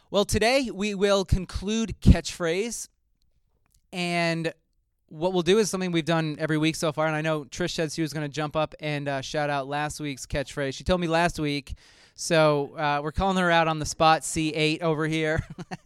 Well, today we will conclude catchphrase, and what we'll do is something we've done every week so far, and I know Trish said she was going to jump up and shout out last week's catchphrase. She told me last week, so we're calling her out on the spot, C8 over here.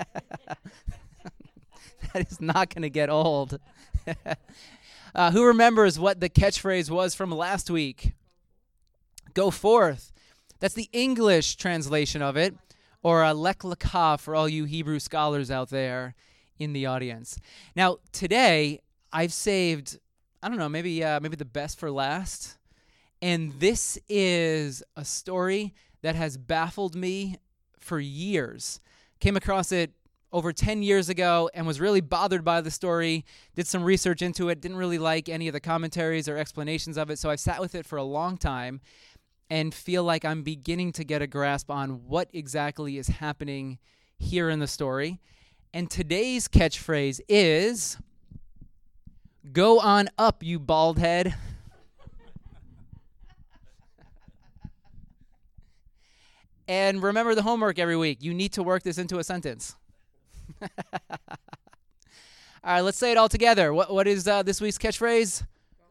That is not going to get old. Who remembers what the catchphrase was from last week? Go forth. That's the English translation of it, or lek lekah for all you Hebrew scholars out there in the audience. Now, today, I've saved, I don't know, maybe the best for last. And this is a story that has baffled me for years. Came across it over 10 years ago and was really bothered by the story, did some research into it, didn't really like any of the commentaries or explanations of it, so I've sat with it for a long time and feel like I'm beginning to get a grasp on what exactly is happening here in the story. And today's catchphrase is, "Go on up, you bald head." And remember the homework every week. You need to work this into a sentence. All right, let's say it all together. What is this week's catchphrase?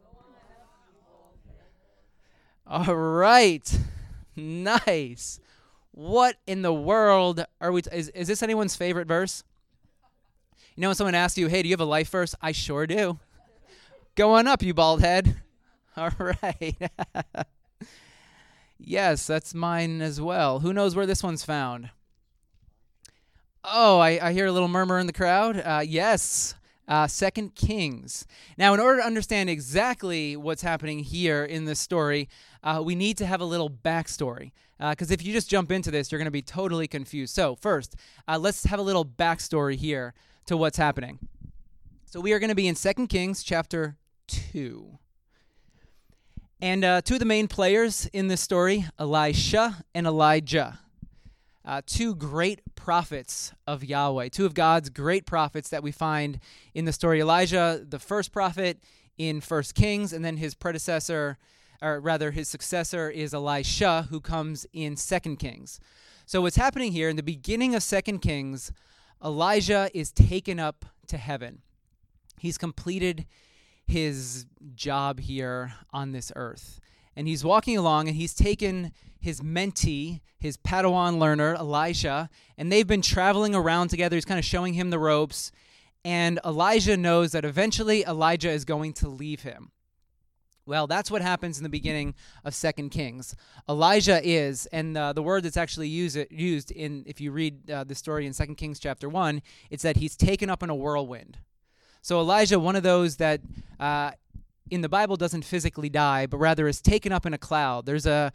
All right. Nice. What in the world are we... Is this anyone's favorite verse? You know when someone asks you, hey, do you have a life verse? I sure do. Go on up, you bald head. All right. Yes, that's mine as well. Who knows where this one's found? Oh, I hear a little murmur in the crowd. Yes, 2 Kings. Now, in order to understand exactly what's happening here in this story, we need to have a little backstory. Because if you just jump into this, you're going to be totally confused. So first, let's have a little backstory here to what's happening. So we are going to be in 2 Kings chapter 2. And two of the main players in this story, Elisha and Elijah. Two great prophets of Yahweh, two of God's great prophets that we find in the story. Elijah, the first prophet in 1 Kings, and then his predecessor, or rather his successor, is Elisha, who comes in 2 Kings. So what's happening here in the beginning of 2 Kings, Elijah is taken up to heaven. He's completed his job here on this earth. And he's walking along, and he's taken his mentee, his Padawan learner, Elisha, and they've been traveling around together. He's kind of showing him the ropes. And Elijah knows that eventually Elijah is going to leave him. Well, that's what happens in the beginning of 2 Kings. Elijah is, and the word that's actually used in, if you read the story in 2 Kings chapter 1, it's that he's taken up in a whirlwind. So Elijah, one of those that in the Bible doesn't physically die, but rather is taken up in a cloud. There's a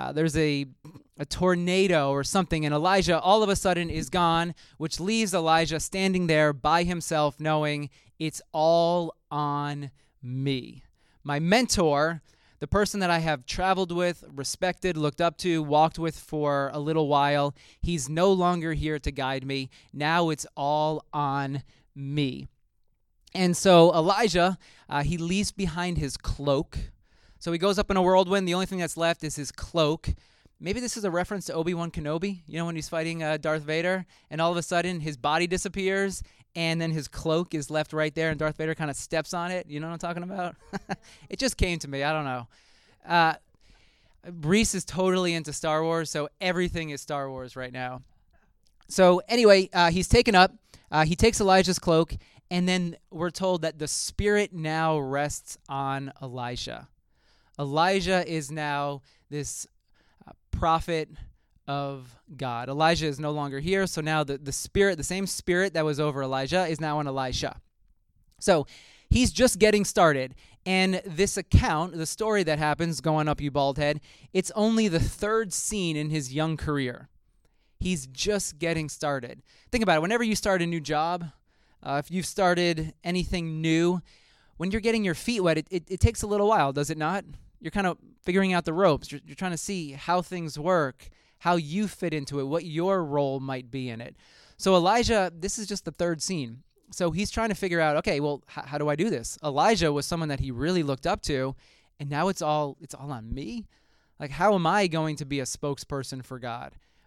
tornado or something, and Elijah all of a sudden is gone, which leaves Elijah standing there by himself knowing it's all on me. My mentor, the person that I have traveled with, respected, looked up to, walked with for a little while, he's no longer here to guide me. Now it's all on me. And so Elijah, he leaves behind his cloak. So he goes up in a whirlwind. The only thing that's left is his cloak. Maybe this is a reference to Obi-Wan Kenobi, you know, when he's fighting Darth Vader, and all of a sudden his body disappears, and then his cloak is left right there, and Darth Vader kind of steps on it. You know what I'm talking about? It just came to me. I don't know. Reese is totally into Star Wars, so everything is Star Wars right now. So anyway, he's taken up. He takes Elijah's cloak, and then we're told that the Spirit now rests on Elisha. Elijah is now this prophet of God. Elijah is no longer here, so now the Spirit, the same Spirit that was over Elijah, is now on Elisha. So he's just getting started, and this account, the story that happens, going up you bald head, it's only the third scene in his young career. He's just getting started. Think about it. Whenever you start a new job, if you've started anything new, when you're getting your feet wet, it takes a little while, does it not? You're kind of figuring out the ropes. You're trying to see how things work, how you fit into it, what your role might be in it. So Elijah, this is just the third scene. So he's trying to figure out, okay, well, how do I do this? Elijah was someone that he really looked up to, and now it's all on me? Like, how am I going to be a spokesperson for God?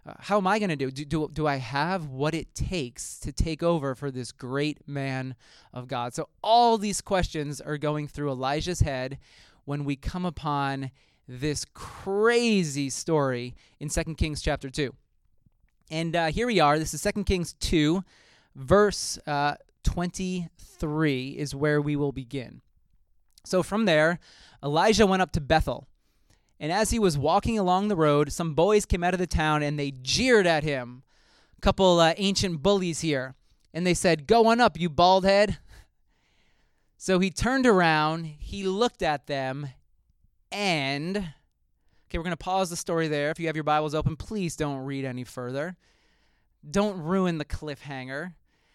How am I going to do? Do I have what it takes to take over for this great man of God? So all these questions are going through Elijah's head when we come upon this crazy story in 2 Kings chapter 2. And here we are. This is 2 Kings 2, verse 23 is where we will begin. So from there, Elijah went up to Bethel. And as he was walking along the road, some boys came out of the town and they jeered at him. A couple ancient bullies here. And they said, "Go on up, you bald head." So he turned around, he looked at them, and... Okay, we're going to pause the story there. If you have your Bibles open, please don't read any further. Don't ruin the cliffhanger.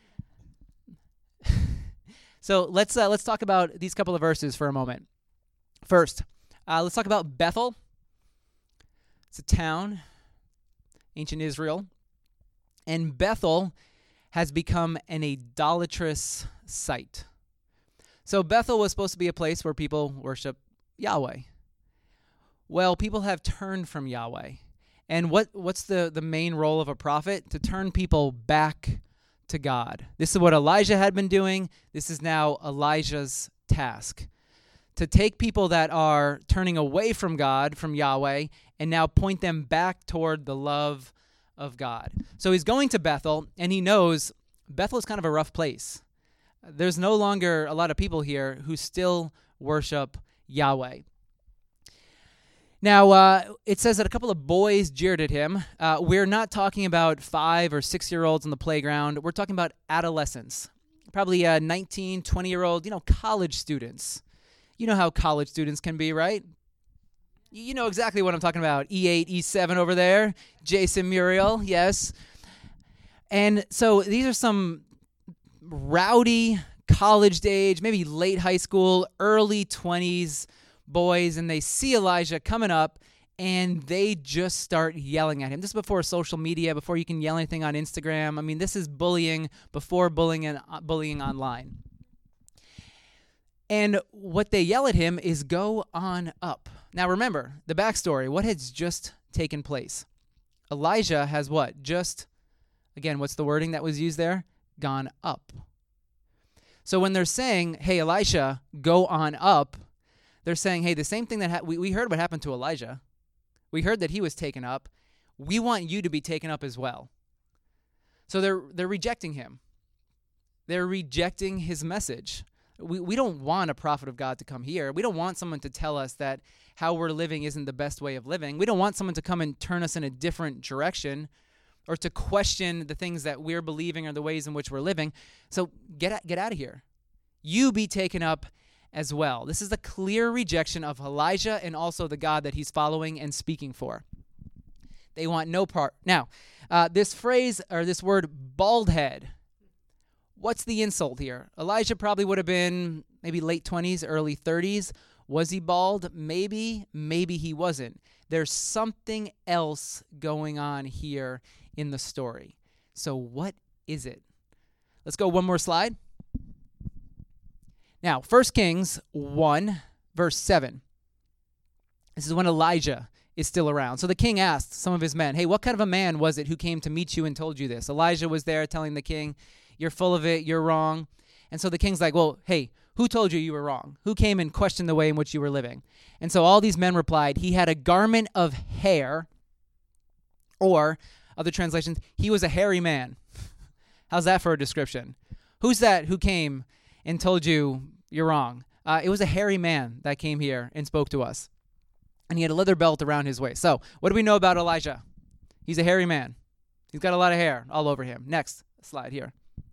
So let's talk about these couple of verses for a moment. First, let's talk about Bethel. It's a town, ancient Israel. And Bethel has become an idolatrous site. So Bethel was supposed to be a place where people worship Yahweh. Well, people have turned from Yahweh. And what's the main role of a prophet? To turn people back to God. This is what Elijah had been doing. This is now Elijah's task. To take people that are turning away from God, from Yahweh, and now point them back toward the love of God. So he's going to Bethel, and he knows Bethel is kind of a rough place. There's no longer a lot of people here who still worship Yahweh. Now, it says that a couple of boys jeered at him. We're not talking about 5 or 6-year-olds on the playground. We're talking about adolescents, probably 19, 20-year-old, college students. You know how college students can be, right? You know exactly what I'm talking about. E8, E7 over there. Jason Muriel, yes. And so these are some rowdy college age, maybe late high school, early 20s boys, and they see Elijah coming up, and they just start yelling at him. This is before social media, before you can yell anything on Instagram. I mean, this is bullying before bullying online. And what they yell at him is, "Go on up." Now remember, the backstory, what has just taken place? Elijah has what? Just, again, what's the wording that was used there? Gone up. So when they're saying, "Hey, Elisha, go on up," they're saying, hey, the same thing that we heard what happened to Elijah. We heard that he was taken up. We want you to be taken up as well. So they're rejecting him. They're rejecting his message. We don't want a prophet of God to come here. We don't want someone to tell us that how we're living isn't the best way of living. We don't want someone to come and turn us in a different direction or to question the things that we're believing or the ways in which we're living. So get out of here. You be taken up as well. This is a clear rejection of Elijah and also the God that he's following and speaking for. They want no part. Now, this phrase or this word bald head, what's the insult here? Elijah probably would have been maybe late 20s, early 30s. Was he bald? Maybe he wasn't. There's something else going on here in the story. So what is it? Let's go one more slide. Now, 1 Kings 1, verse 7. This is when Elijah is still around. So the king asked some of his men, hey, what kind of a man was it who came to meet you and told you this? Elijah was there telling the king, you're full of it, you're wrong. And so the king's like, well, hey, who told you you were wrong? Who came and questioned the way in which you were living? And so all these men replied, he had a garment of hair, or other translations, he was a hairy man. How's that for a description? Who's that who came and told you you're wrong? It was a hairy man that came here and spoke to us. And he had a leather belt around his waist. So what do we know about Elijah? He's a hairy man. He's got a lot of hair all over him. Next slide here.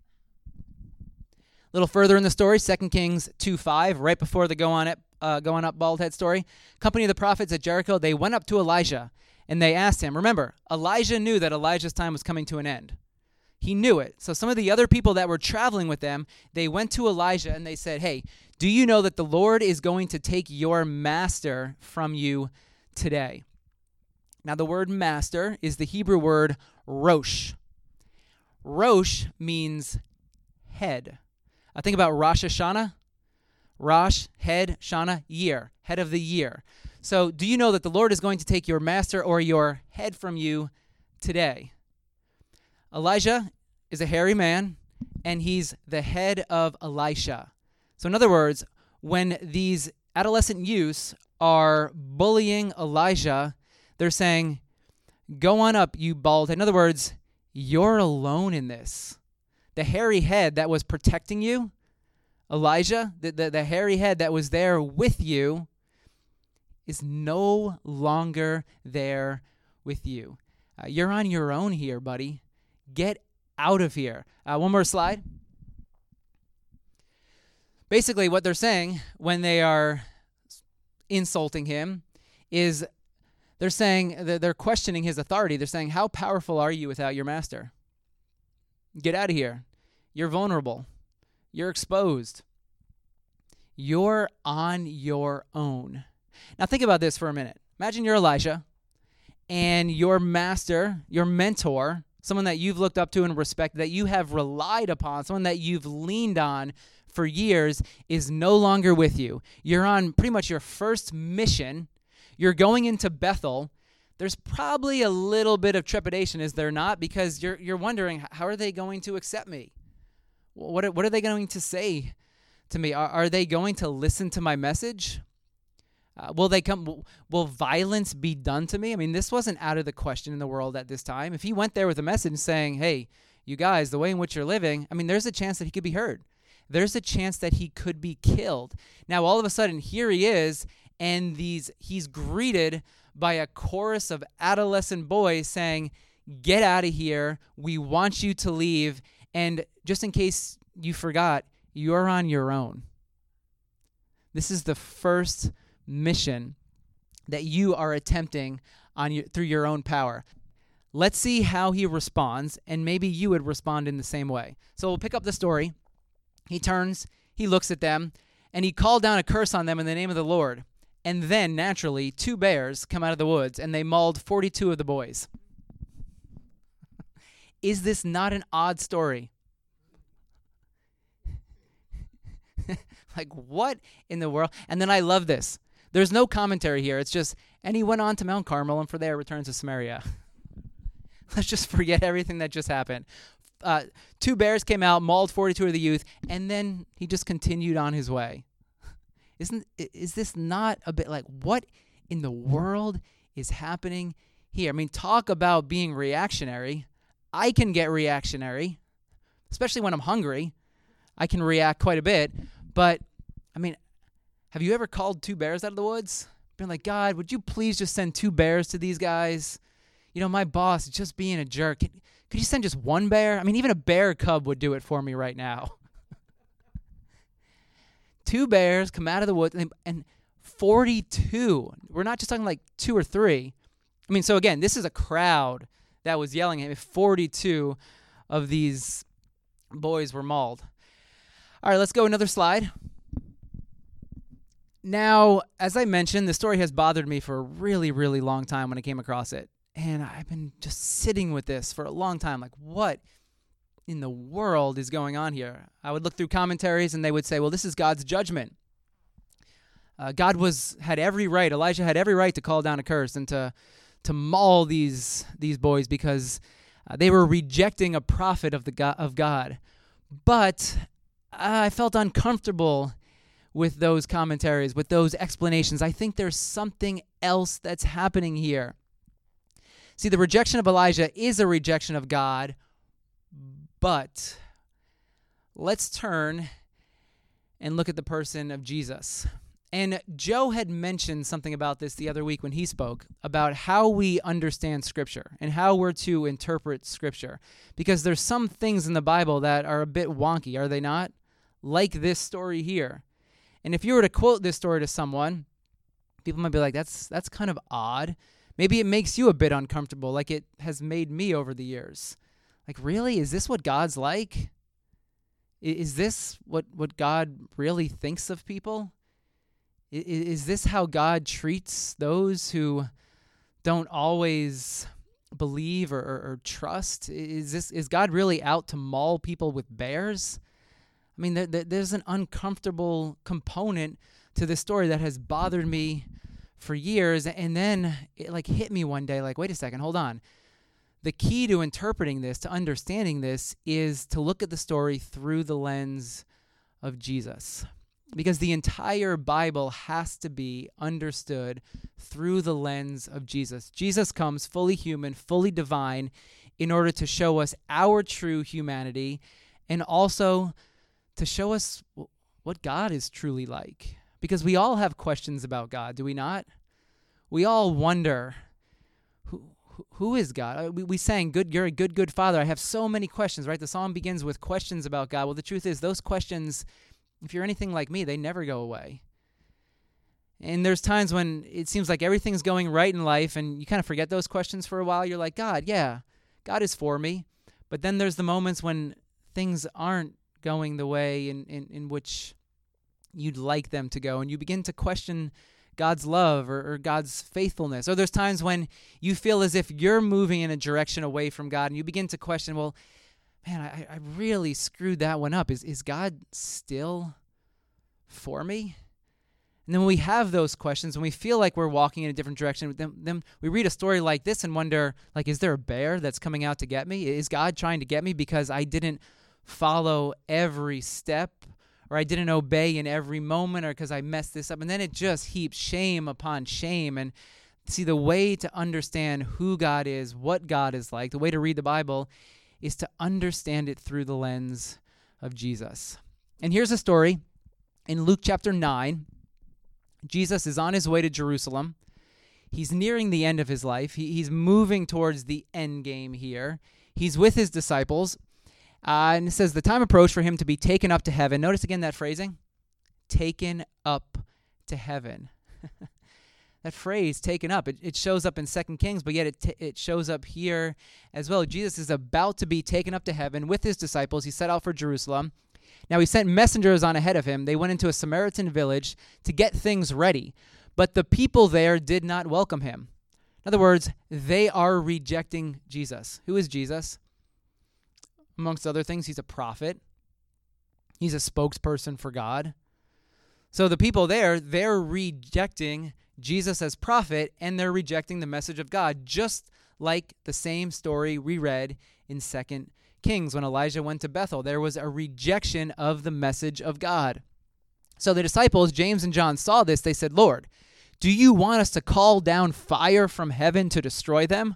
A little further in the story, 2 Kings 2:5, right before the going up bald head story. Company of the prophets at Jericho, they went up to Elijah and they asked him. Remember, Elijah knew that Elijah's time was coming to an end. He knew it. So some of the other people that were traveling with them, they went to Elijah and they said, hey, do you know that the Lord is going to take your master from you today? Now the word master is the Hebrew word rosh. Rosh means head. Think about Rosh Hashanah. Rosh, head, Shana, year, head of the year. So do you know that the Lord is going to take your master or your head from you today. Elijah is a hairy man, and he's the head of Elisha. So in other words, when these adolescent youths are bullying Elijah, they're saying, go on up, you bald head. In other words, you're alone in this. The hairy head that was protecting you, Elijah, the hairy head that was there with you, is no longer there with you. You're on your own here, buddy. Get out of here. One more slide. Basically, what they're saying when they are insulting him is they're saying, they're questioning his authority. They're saying, how powerful are you without your master? Get out of here. You're vulnerable. You're exposed. You're on your own. Now think about this for a minute. Imagine you're Elijah, and your master, your mentor, someone that you've looked up to and respected, that you have relied upon, someone that you've leaned on for years, is no longer with you. You're on pretty much your first mission. You're going into Bethel. There's probably a little bit of trepidation, is there not? Because you're wondering, how are they going to accept me? What are they going to say to me? Are they going to listen to my message? Will violence be done to me? I mean, this wasn't out of the question in the world at this time. If he went there with a message saying, hey, you guys, the way in which you're living, I mean, there's a chance that he could be hurt. There's a chance that he could be killed. Now, all of a sudden, here he is, and he's greeted by a chorus of adolescent boys saying, get out of here. We want you to leave. And just in case you forgot, you're on your own. This is the first mission that you are attempting through your own power. Let's see how he responds, and maybe you would respond in the same way. So we'll pick up the story. He turns, he looks at them, and he called down a curse on them in the name of the Lord. And then, naturally, 2 bears come out of the woods, and they mauled 42 of the boys. Is this not an odd story? Like, what in the world? And then I love this. There's no commentary here. It's just, and he went on to Mount Carmel, and from there returned to Samaria. Let's just forget everything that just happened. 2 bears came out, mauled 42 of the youth, and then he just continued on his way. Is this not a bit like, what in the world is happening here? I mean, talk about being reactionary. I can get reactionary, especially when I'm hungry. I can react quite a bit. But, I mean, have you ever called 2 bears out of the woods? Been like, God, would you please just send 2 bears to these guys? You know, my boss is just being a jerk. Could you send just 1 bear? I mean, even a bear cub would do it for me right now. 2 bears come out of the woods, and 42. We're not just talking like 2 or 3. I mean, so again, this is a crowd that was yelling at me. 42 of these boys were mauled. All right, let's go another slide. Now, as I mentioned, the story has bothered me for a really, really long time when I came across it. And I've been just sitting with this for a long time. Like, what in the world is going on here? I would look through commentaries, and they would say, well, this is God's judgment. God had every right, Elijah had every right to call down a curse and to maul these boys because they were rejecting a prophet of God. But I felt uncomfortable with those commentaries, with those explanations. I think there's something else that's happening here. See, the rejection of Elijah is a rejection of God, but let's turn and look at the person of Jesus. And Joe had mentioned something about this the other week when he spoke about how we understand Scripture and how we're to interpret Scripture. Because there's some things in the Bible that are a bit wonky, are they not? Like this story here. And if you were to quote this story to someone, people might be like, that's kind of odd. Maybe it makes you a bit uncomfortable, like it has made me over the years. Like, really? Is this what God's like? Is this what God really thinks of people? Is this how God treats those who don't always believe or trust? Is God really out to maul people with bears? I mean, there's an uncomfortable component to this story that has bothered me for years, and then it hit me one day, like, wait a second, hold on. the key to interpreting this, to understanding this, is to look at the story through the lens of Jesus. Because the entire Bible has to be understood through the lens of Jesus. Jesus comes fully human, fully divine, in order to show us our true humanity and also to show us what God is truly like. Because we all have questions about God, do we not? We all wonder, who is God? We sang, you're a good Father. I have so many questions, right? The psalm begins with questions about God. Well, the truth is those questions, if you're anything like me, they never go away. And there's times when it seems like everything's going right in life and you kind of forget those questions for a while. You're like, God is for me. But then there's the moments when things aren't going the way in which you'd like them to go, and you begin to question God's love or God's faithfulness. Or there's times when you feel as if you're moving in a direction away from God, and you begin to question, well, man, I really screwed that one up. Is God still for me? And then when we have those questions, when we feel like we're walking in a different direction, then we read a story like this and wonder, like, is there a bear that's coming out to get me? Is God trying to get me because I didn't follow every step, or I didn't obey in every moment, or because I messed this up? And then it just heaps shame upon shame. And see, the way to understand who God is, what God is like, the way to read the Bible is to understand it through the lens of Jesus. And here's a story in Luke chapter 9. Jesus is on his way to Jerusalem. He's nearing the end of his life. He's moving towards the end game here. He's with his disciples. And it says, the time approached for him to be taken up to heaven. Notice again that phrasing. Taken up to heaven. That phrase, taken up, it shows up in 2 Kings, but yet it shows up here as well. Jesus is about to be taken up to heaven with his disciples. He set out for Jerusalem. Now he sent messengers on ahead of him. They went into a Samaritan village to get things ready, but the people there did not welcome him. In other words, they are rejecting Jesus. Who is Jesus? Amongst other things, he's a prophet. He's a spokesperson for God. So the people there, they're rejecting Jesus as prophet, and they're rejecting the message of God, just like the same story we read in 2 Kings when Elijah went to Bethel. There was a rejection of the message of God. So the disciples, James and John, saw this. They said, Lord, do you want us to call down fire from heaven to destroy them?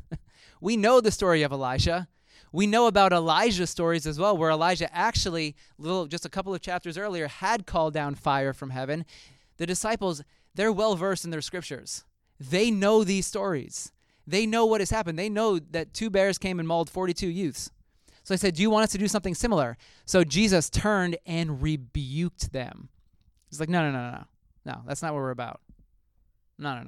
We know the story of Elijah. We know about Elijah's stories as well, where Elijah actually, just a couple of chapters earlier, had called down fire from heaven. The disciples, they're well-versed in their scriptures. They know these stories. They know what has happened. They know that 2 bears came and mauled 42 youths. So they said, do you want us to do something similar? So Jesus turned and rebuked them. He's like, no. No, that's not what we're about. No.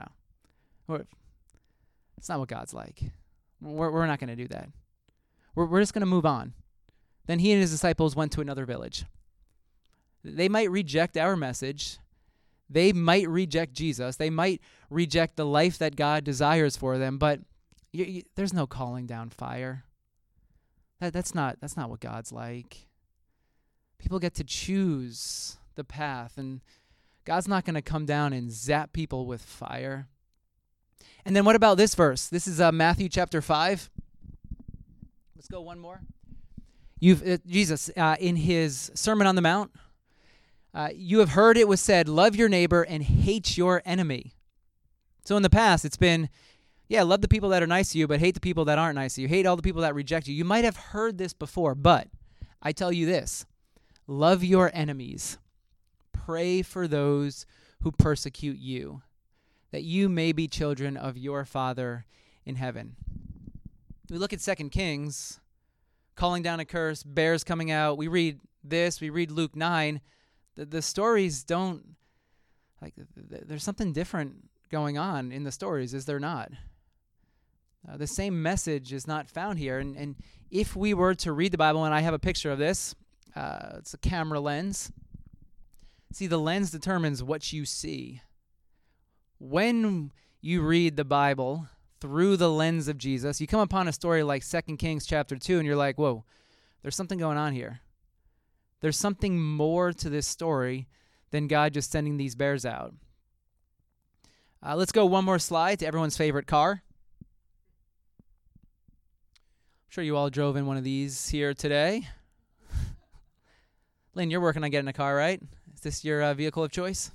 It's not what God's like. We're not going to do that. We're just going to move on. Then he and his disciples went to another village. They might reject our message. They might reject Jesus. They might reject the life that God desires for them, but there's no calling down fire. That's not what God's like. People get to choose the path, and God's not going to come down and zap people with fire. And then what about this verse? This is Matthew chapter 5. Let's go one more. Jesus, in his Sermon on the Mount, you have heard it was said, love your neighbor and hate your enemy. So in the past, it's been, love the people that are nice to you, but hate the people that aren't nice to you. Hate all the people that reject you. You might have heard this before, but I tell you this, love your enemies. Pray for those who persecute you, that you may be children of your Father in heaven. We look at 2 Kings, calling down a curse, bears coming out. We read this, we read Luke 9. The stories don't, there's something different going on in the stories, is there not? The same message is not found here. And if we were to read the Bible, and I have a picture of this, it's a camera lens. See, the lens determines what you see. When you read the Bible through the lens of Jesus, you come upon a story like 2 Kings chapter 2, and you're like, whoa, there's something going on here. There's something more to this story than God just sending these bears out. Let's go one more slide to everyone's favorite car. sure you all drove in one of these here today. Lynn, you're working on getting a car, right? Is this your vehicle of choice?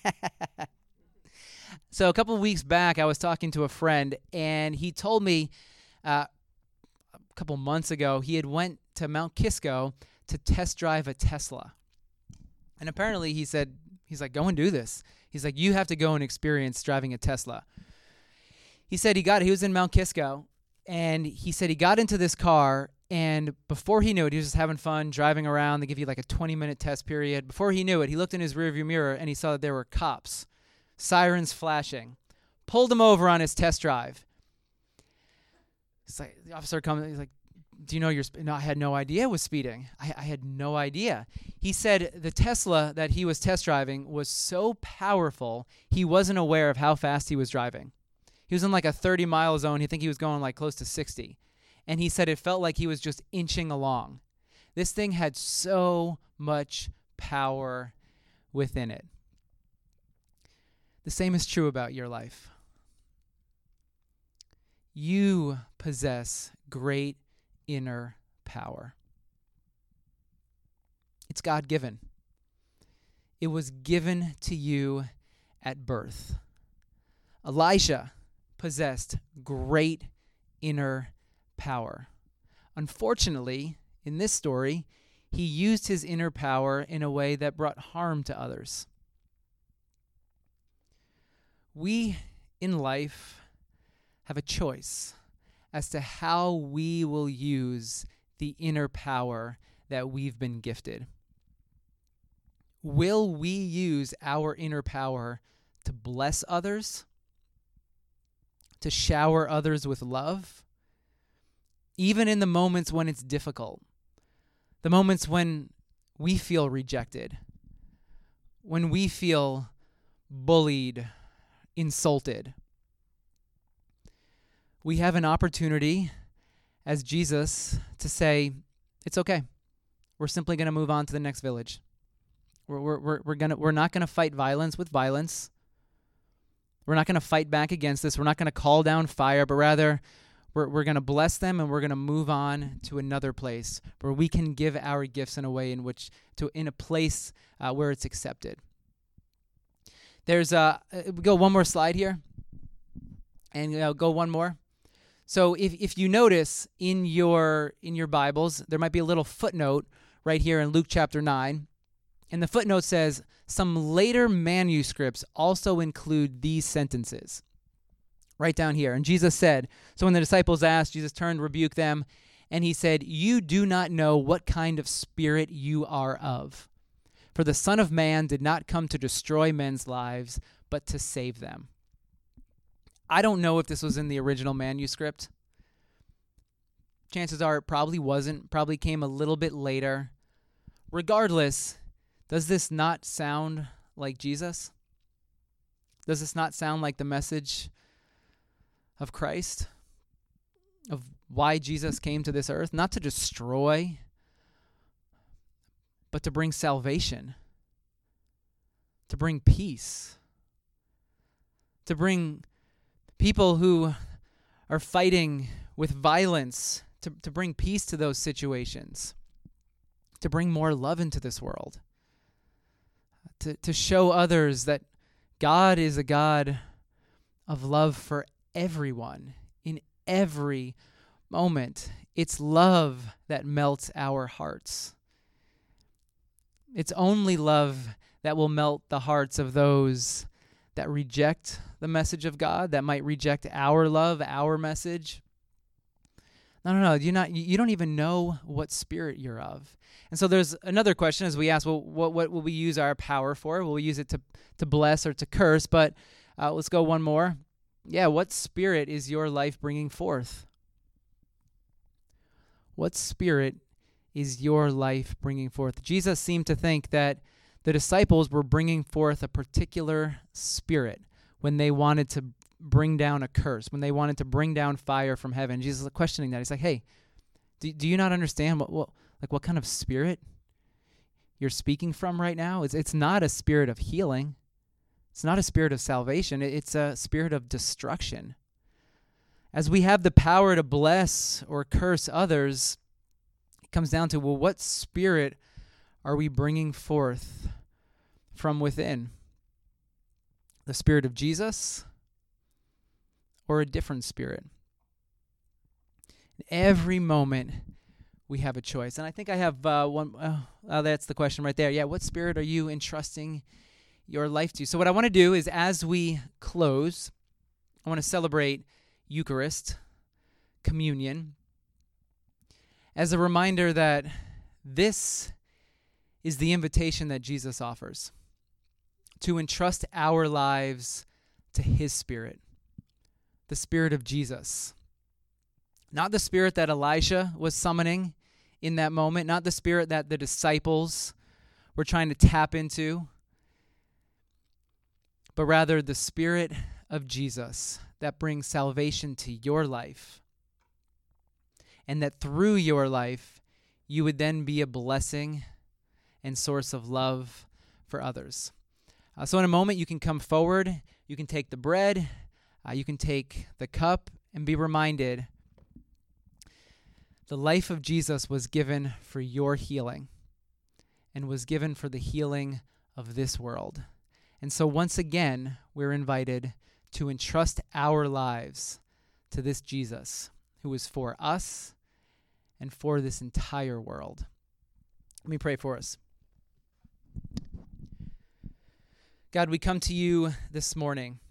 So a couple of weeks back, I was talking to a friend, and he told me a couple months ago he had went to Mount Kisco to test drive a Tesla. And apparently he's like, go and do this. He's like, you have to go and experience driving a Tesla. He said he was in Mount Kisco, and he said he got into this car, and before he knew it, he was just having fun driving around. They give you like a 20-minute test period. Before he knew it, he looked in his rearview mirror, and he saw that there were cops, sirens flashing, pulled him over on his test drive. It's like the officer comes, he's like, do you know you're no, I had no idea it was speeding. I had no idea. He said the Tesla that he was test driving was so powerful, he wasn't aware of how fast he was driving. He was in like a 30-mile zone. He think he was going like close to 60. And he said it felt like he was just inching along. This thing had so much power within it. The same is true about your life. You possess great inner power. It's God-given. It was given to you at birth. Elijah possessed great inner power. Unfortunately, in this story, he used his inner power in a way that brought harm to others. We in life have a choice as to how we will use the inner power that we've been gifted. Will we use our inner power to bless others, to shower others with love, even in the moments when it's difficult, the moments when we feel rejected, when we feel bullied, insulted? We have an opportunity as Jesus to say, it's okay. We're simply going to move on to the next village. We're not going to fight violence with violence. We're not going to fight back against this. We're not going to call down fire, but rather we're going to bless them, and we're going to move on to another place where we can give our gifts in a way in a place where it's accepted. There's go one more slide here, and go one more. So if you notice in your Bibles, there might be a little footnote right here in Luke chapter 9. And the footnote says, some later manuscripts also include these sentences. Right down here. And Jesus said, so when the disciples asked, Jesus turned, rebuked them, and he said, you do not know what kind of spirit you are of. For the Son of Man did not come to destroy men's lives, but to save them. I don't know if this was in the original manuscript. Chances are it probably wasn't, probably came a little bit later. Regardless, does this not sound like Jesus? Does this not sound like the message of Christ? Of why Jesus came to this earth? Not to destroy, but to bring salvation. To bring peace. To bring people who are fighting with violence, to bring peace to those situations. To bring more love into this world. To show others that God is a God of love for everyone in every moment. It's love that melts our hearts. It's only love that will melt the hearts of those that reject the message of God, that might reject our love, our message. No. You don't even know what spirit you're of. And so there's another question as we ask, well, what will we use our power for? Will we use it to bless or to curse? But let's go one more. Yeah, what spirit is your life bringing forth? What spirit is your life bringing forth? Jesus seemed to think that the disciples were bringing forth a particular spirit when they wanted to bring down a curse, when they wanted to bring down fire from heaven. Jesus was questioning that. He's like, hey, do you not understand what kind of spirit you're speaking from right now? It's not a spirit of healing. It's not a spirit of salvation. It's a spirit of destruction. As we have the power to bless or curse others, it comes down to, well, what spirit are we bringing forth from within? The spirit of Jesus or a different spirit? In every moment, we have a choice. And I think I have one. That's the question right there. Yeah, what spirit are you entrusting your life to? So what I want to do is, as we close, I want to celebrate Eucharist, communion, as a reminder that this is the invitation that Jesus offers, to entrust our lives to his spirit, the spirit of Jesus. Not the spirit that Elijah was summoning in that moment, not the spirit that the disciples were trying to tap into, but rather the spirit of Jesus that brings salvation to your life, and that through your life, you would then be a blessing and source of love for others. So in a moment, you can come forward, you can take the bread, you can take the cup, and be reminded the life of Jesus was given for your healing and was given for the healing of this world. And so once again, we're invited to entrust our lives to this Jesus who is for us and for this entire world. Let me pray for us. God, we come to you this morning.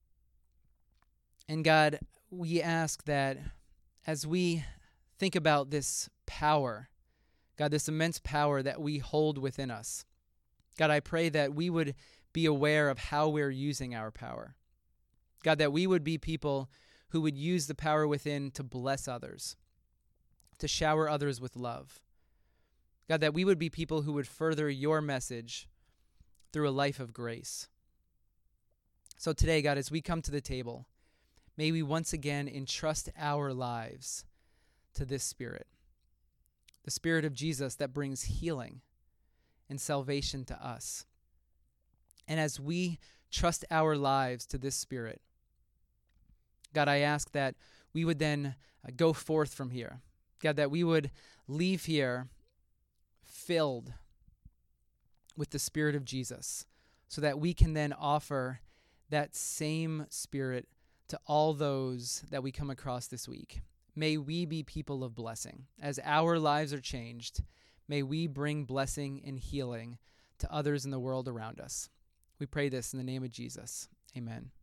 And God, we ask that as we think about this power, God, this immense power that we hold within us, God, I pray that we would be aware of how we're using our power. God, that we would be people who would use the power within to bless others, to shower others with love. God, that we would be people who would further your message through a life of grace. So today, God, as we come to the table, may we once again entrust our lives to this spirit, the spirit of Jesus that brings healing and salvation to us. And as we trust our lives to this spirit, God, I ask that we would then go forth from here. God, that we would leave here filled with the spirit of Jesus, so that we can then offer that same spirit to all those that we come across this week. May we be people of blessing. As our lives are changed, may we bring blessing and healing to others in the world around us. We pray this in the name of Jesus. Amen.